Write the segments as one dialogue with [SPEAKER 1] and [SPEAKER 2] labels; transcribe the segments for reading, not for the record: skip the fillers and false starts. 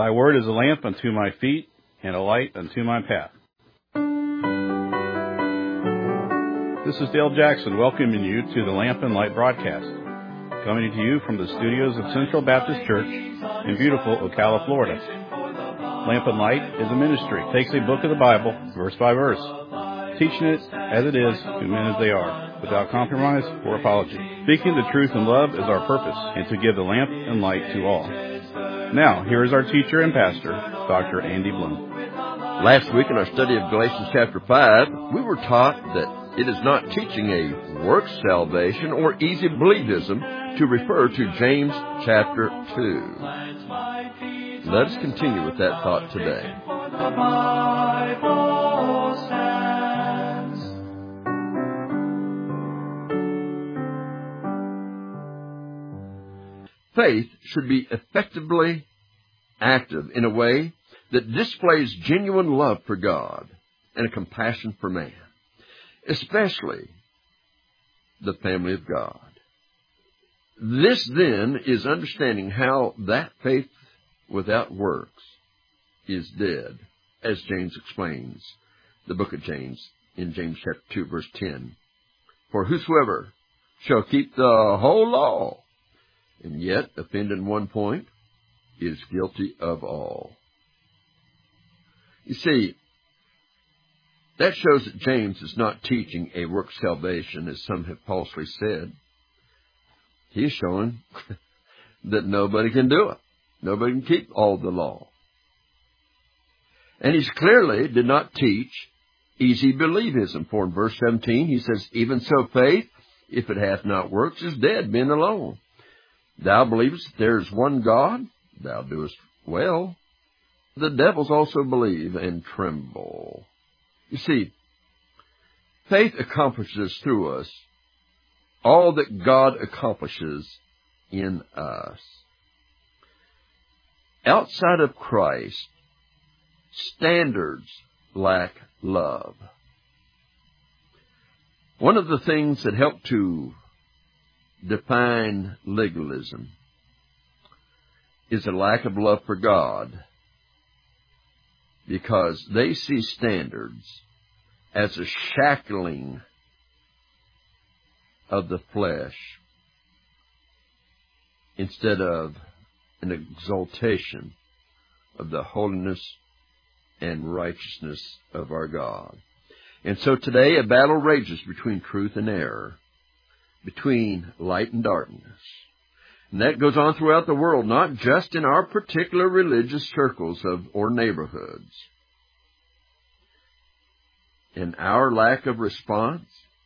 [SPEAKER 1] Thy word is a lamp unto my feet and a light unto my path. This is Dale Jackson welcoming you to the Lamp and Light broadcast, coming to you from the studios of Central Baptist Church in beautiful Ocala, Florida. Lamp and Light is a ministry. It takes a book of the Bible, verse by verse, teaching it as it is to men as they are, without compromise or apology. Speaking the truth in love is our purpose, and to give the lamp and light to all. Now, here is our teacher and pastor, Dr. Andy Bloom.
[SPEAKER 2] Last week in our study of Galatians chapter 5, we were taught that it is not teaching a works salvation or easy believism to refer to James chapter 2. Let us continue with that thought today. Faith should be effectively active in a way that displays genuine love for God and a compassion for man, especially the family of God. This, then, is understanding how that faith without works is dead, as James explains, the book of James, in James chapter 2, verse 10. For whosoever shall keep the whole law, and yet offend in one point, is guilty of all. You see, that shows that James is not teaching a work salvation, as some have falsely said. He's showing that nobody can do it. Nobody can keep all the law. And he clearly did not teach easy believism. For in verse 17 he says, even so faith, if it hath not works, is dead, being alone. Thou believest that there is one God, thou doest well. The devils also believe and tremble. You see, faith accomplishes through us all that God accomplishes in us. Outside of Christ, standards lack love. One of the things that help to define legalism is a lack of love for God, because they see standards as a shackling of the flesh instead of an exaltation of the holiness and righteousness of our God. And so today a battle rages between truth and error, between light and darkness. And that goes on throughout the world, not just in our particular religious circles or neighborhoods. And our lack of response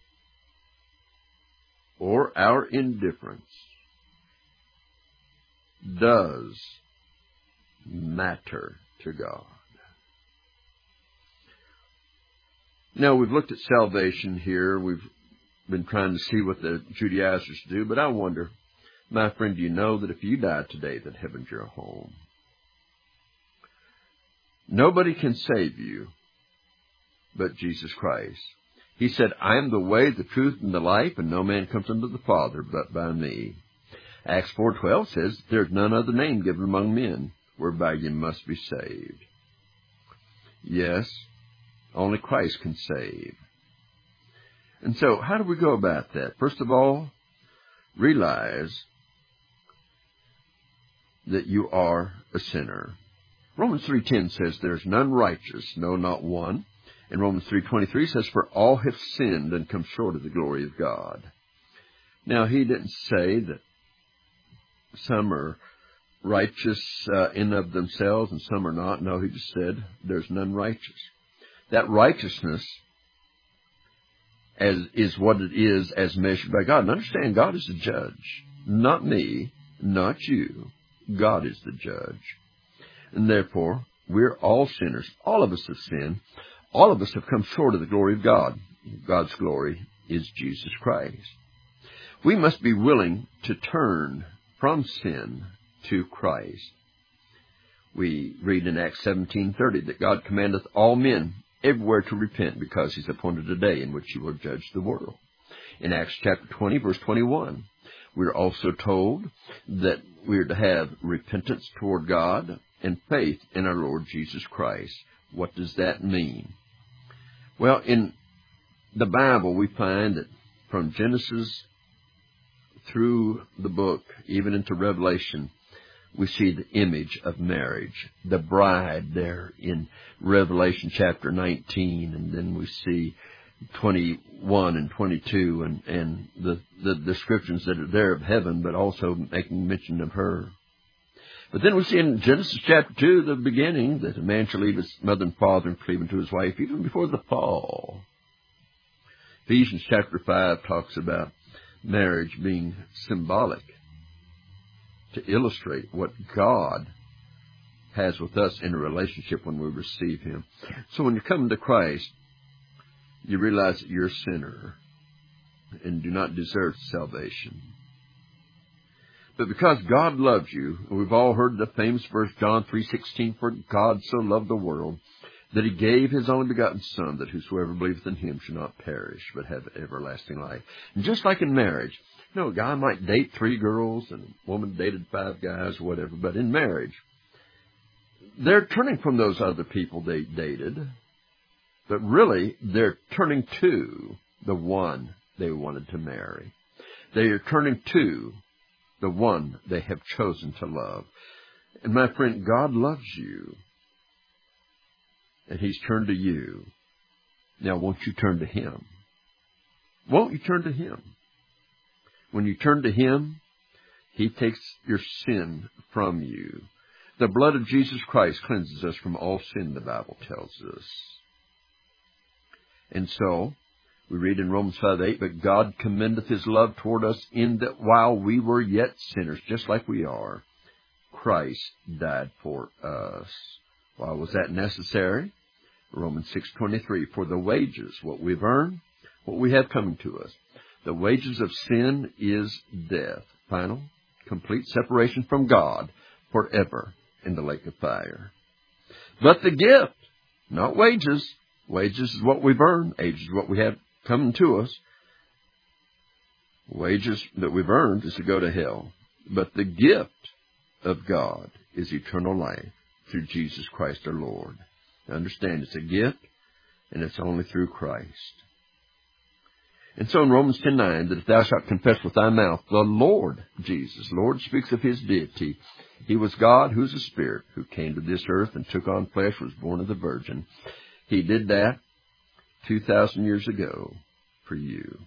[SPEAKER 2] or our indifference does matter to God. Now, we've looked at salvation here. We've been trying to see what the Judaizers do, but I wonder, my friend, do you know that if you died today, that heaven's your home? Nobody can save you but Jesus Christ. He said, I am the way, the truth, and the life, and no man comes unto the Father but by me. Acts 4:12 says, there is none other name given among men whereby you must be saved. Yes, only Christ can save. And so, how do we go about that? First of all, realize that you are a sinner. Romans 3:10 says, there is none righteous, no, not one. And Romans 3:23 says, for all have sinned and come short of the glory of God. Now, he didn't say that some are righteous in of themselves and some are not. No, he just said there's none righteous. That righteousness is what it is as measured by God. And understand, God is the judge. Not me, not you. God is the judge. And therefore, we're all sinners. All of us have sinned. All of us have come short of the glory of God. God's glory is Jesus Christ. We must be willing to turn from sin to Christ. We read in Acts 17:30 that God commandeth all men everywhere to repent, because he's appointed a day in which he will judge the world. In Acts chapter 20, verse 21, we're also told that we're to have repentance toward God and faith in our Lord Jesus Christ. What does that mean? Well, in the Bible, we find that from Genesis through the book, even into Revelation, we see the image of marriage, the bride there in Revelation chapter 19, and then we see 21 and 22 and the descriptions that are there of heaven, but also making mention of her. But then we see in Genesis chapter 2, the beginning, that a man shall leave his mother and father and cleave unto his wife, even before the fall. Ephesians chapter 5 talks about marriage being symbolic to illustrate what God has with us in a relationship when we receive Him. So when you come to Christ, you realize that you're a sinner and do not deserve salvation. But because God loves you, we've all heard the famous verse, John 3:16, for God so loved the world that He gave His only begotten Son, that whosoever believeth in Him shall not perish, but have everlasting life. And just like in marriage, you know, a guy might date 3 girls and a woman dated 5 guys or whatever, but in marriage, they're turning from those other people they dated, but really they're turning to the one they wanted to marry. They are turning to the one they have chosen to love. And my friend, God loves you, and He's turned to you. Now, won't you turn to Him? Won't you turn to Him? When you turn to Him, He takes your sin from you. The blood of Jesus Christ cleanses us from all sin, the Bible tells us. And so, we read in Romans 5:8, but God commendeth His love toward us in that while we were yet sinners, just like we are, Christ died for us. Why was that necessary? Romans 6:23, for the wages, what we've earned, what we have coming to us. The wages of sin is death. Final, complete separation from God forever in the lake of fire. But the gift, not wages. Wages is what we've earned. Wages is what we have coming to us. Wages that we've earned is to go to hell. But the gift of God is eternal life through Jesus Christ our Lord. Now understand, it's a gift, and it's only through Christ. And so in Romans 10:9, that if thou shalt confess with thy mouth the Lord Jesus, Lord speaks of His deity. He was God, who is a Spirit, who came to this earth and took on flesh, was born of the Virgin. He did that 2,000 years ago for you.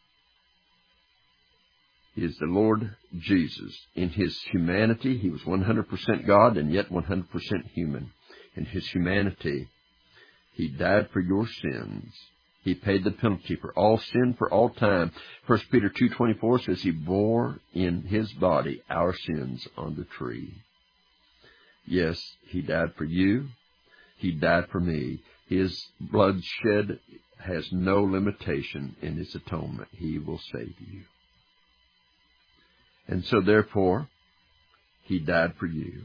[SPEAKER 2] He is the Lord Jesus. In His humanity, He was 100% God and yet 100% human. In His humanity, He died for your sins. He paid the penalty for all sin for all time. 1 Peter 2:24 says He bore in His body our sins on the tree. Yes, He died for you. He died for me. His blood shed has no limitation in its atonement. He will save you. And so therefore, He died for you.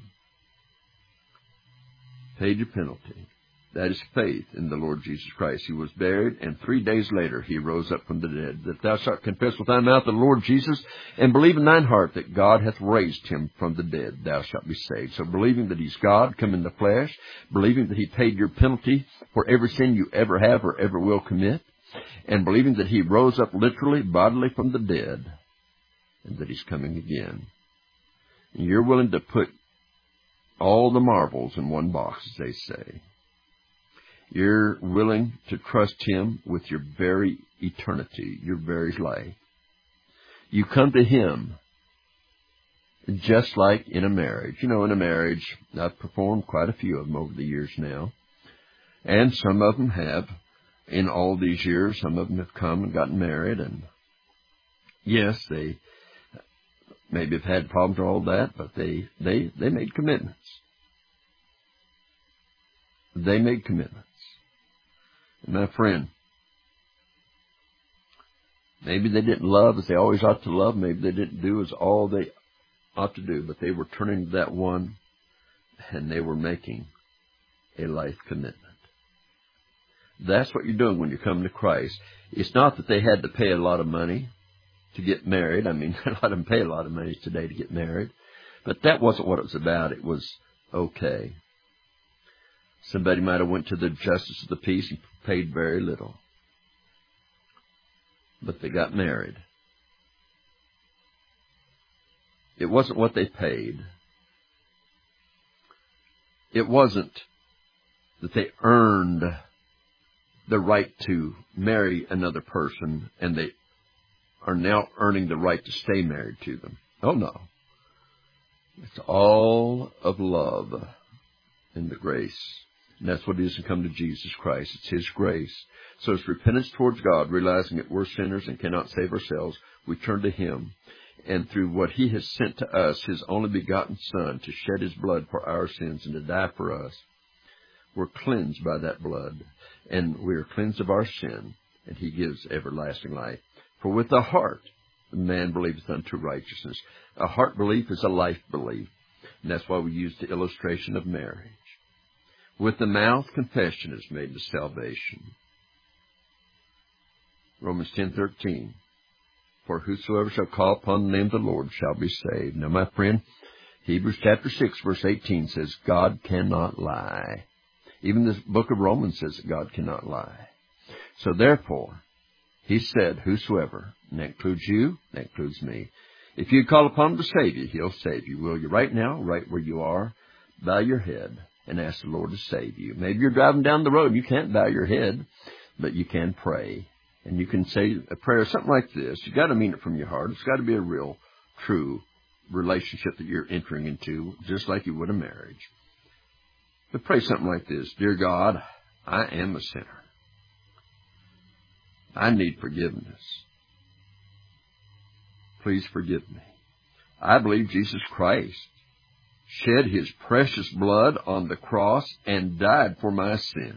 [SPEAKER 2] Paid your penalty. That is faith in the Lord Jesus Christ. He was buried, and 3 days later He rose up from the dead. That thou shalt confess with thy mouth the Lord Jesus, and believe in thine heart that God hath raised Him from the dead, thou shalt be saved. So believing that He's God, come in the flesh, believing that He paid your penalty for every sin you ever have or ever will commit, and believing that He rose up literally, bodily from the dead, and that He's coming again. And you're willing to put all the marbles in one box, as they say. You're willing to trust Him with your very eternity, your very life. You come to Him just like in a marriage. You know, in a marriage, I've performed quite a few of them over the years now. And some of them have, in all these years, some of them have come and gotten married. And yes, they maybe have had problems or all that, but they made commitments. They made commitments. And my friend, maybe they didn't love as they always ought to love. Maybe they didn't do as all they ought to do. But they were turning to that one, and they were making a life commitment. That's what you're doing when you come to Christ. It's not that they had to pay a lot of money to get married. I mean, a lot of them pay a lot of money today to get married. But that wasn't what it was about. It was okay. Somebody might have went to the justice of the peace and paid very little. But they got married. It wasn't what they paid. It wasn't that they earned the right to marry another person and they are now earning the right to stay married to them. Oh, no. It's all of love and the grace. And that's what it is to come to Jesus Christ. It's His grace. So it's repentance towards God, realizing that we're sinners and cannot save ourselves. We turn to Him. And through what He has sent to us, His only begotten Son, to shed His blood for our sins and to die for us, we're cleansed by that blood. And we are cleansed of our sin. And He gives everlasting life. For with the heart, man believeth unto righteousness. A heart belief is a life belief. And that's why we use the illustration of marriage. With the mouth, confession is made to salvation. Romans 10:13. For whosoever shall call upon the name of the Lord shall be saved. Now, my friend, Hebrews chapter 6, verse 18 says, God cannot lie. Even the book of Romans says that God cannot lie. So therefore, He said, whosoever, and that includes you, that includes me. If you call upon Him to save you, He'll save you. Will you right now, right where you are, bow your head and ask the Lord to save you? Maybe you're driving down the road and you can't bow your head, but you can pray. And you can say a prayer, something like this. You've got to mean it from your heart. It's got to be a real, true relationship that you're entering into, just like you would a marriage. But pray something like this. Dear God, I am a sinner. I need forgiveness. Please forgive me. I believe Jesus Christ shed His precious blood on the cross and died for my sin.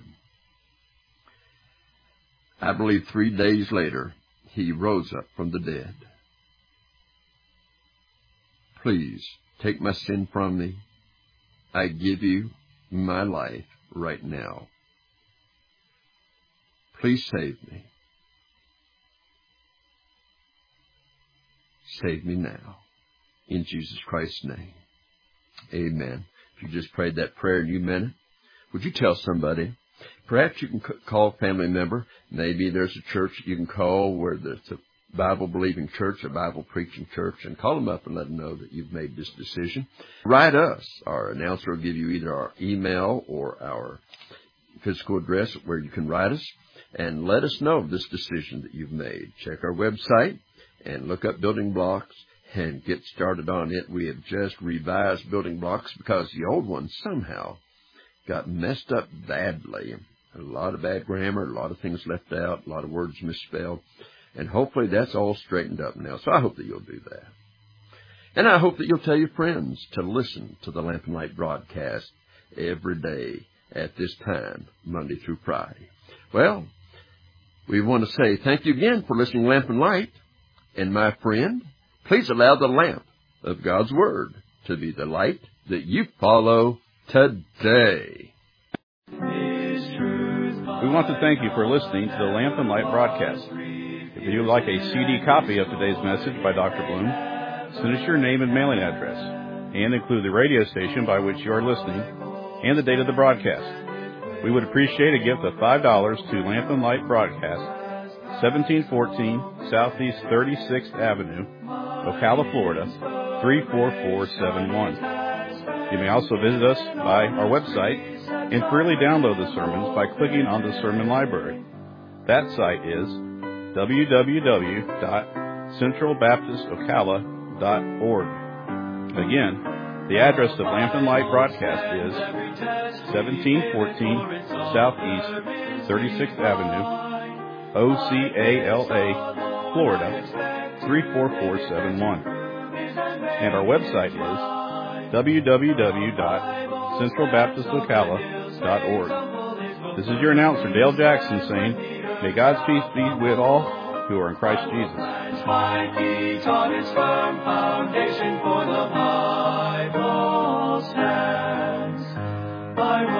[SPEAKER 2] I believe 3 days later, He rose up from the dead. Please take my sin from me. I give you my life right now. Please save me. Save me now. In Jesus Christ's name. Amen. If you just prayed that prayer and you meant it, would you tell somebody? Perhaps you can call a family member. Maybe there's a church you can call where there's a Bible-believing church, a Bible-preaching church, and call them up and let them know that you've made this decision. Write us. Our announcer will give you either our email or our physical address where you can write us, and let us know this decision that you've made. Check our website and look up Building Blocks and get started on it. We have just revised Building Blocks because the old one somehow got messed up badly. A lot of bad grammar, a lot of things left out, a lot of words misspelled. And hopefully that's all straightened up now. So I hope that you'll do that. And I hope that you'll tell your friends to listen to the Lamp and Light broadcast every day at this time, Monday through Friday. Well, we want to say thank you again for listening to Lamp and Light. And my friend, please allow the lamp of God's Word to be the light that you follow today.
[SPEAKER 1] We want to thank you for listening to the Lamp and Light broadcast. If you'd like a CD copy of today's message by Dr. Bloom, send us your name and mailing address, and include the radio station by which you are listening and the date of the broadcast. We would appreciate a gift of $5 to Lamp and Light Broadcast, 1714 Southeast 36th Avenue, Ocala, Florida, 34471. You may also visit us by our website and freely download the sermons by clicking on the sermon library. That site is www.centralbaptistocala.org. Again, the address of Lamp and Light Broadcast is 1714 Southeast 36th Avenue, Ocala, Florida, 34471. And our website is www.centralbaptistocala.org. This is your announcer, Dale Jackson, saying, may God's peace be with all who are in Christ Jesus.
[SPEAKER 3] My feet on His firm foundation, for the Bible stands.